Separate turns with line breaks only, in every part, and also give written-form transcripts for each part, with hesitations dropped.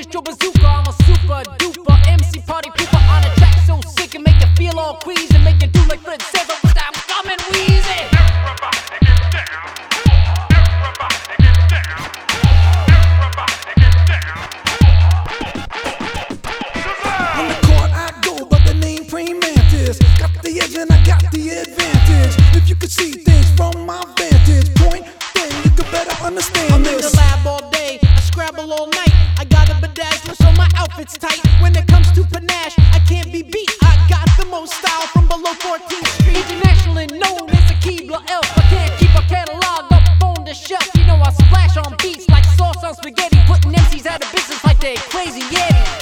get your bazooka. I'm a super duper MC party pooper on a track so sick and make you feel all queasy and make you do like Fred said, but without coming wheezy.
On the court I go by the name Praying Mantis. Got the edge and I got the advantage. If you could see things from my vantage point, then you could better understand
I'm
this.
in the lab all day, I scrabble all night. I got a bedazzler so my outfit's tight. When it comes to panache, I can't be beat. I got the most style from below 14th Street. Internationally known as a Keebler elf. I can't keep a catalog up on the shelf. You know I splash on beats like sauce on spaghetti, putting MCs out of business like they crazy Yeti.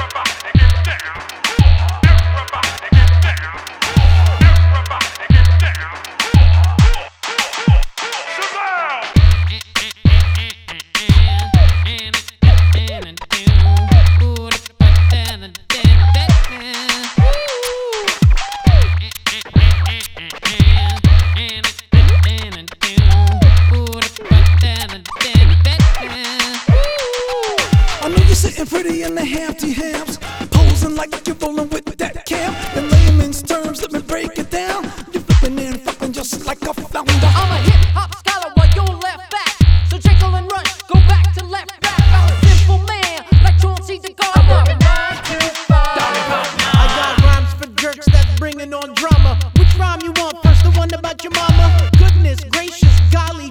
I know you're sitting pretty in the Hampty Hams, posing like you're rolling with that camp. In layman's terms, let me break it down. You're flipping and flipping just like a flounder.
I'm a hip-hop scholar while you're left back. So Jekyll and Rush, go back to left back. I'm a simple man, like Chauncey the Gardner. I got rhymes for jerks that's bringing on drama. Which rhyme you want first, the one about your mama? Goodness gracious, golly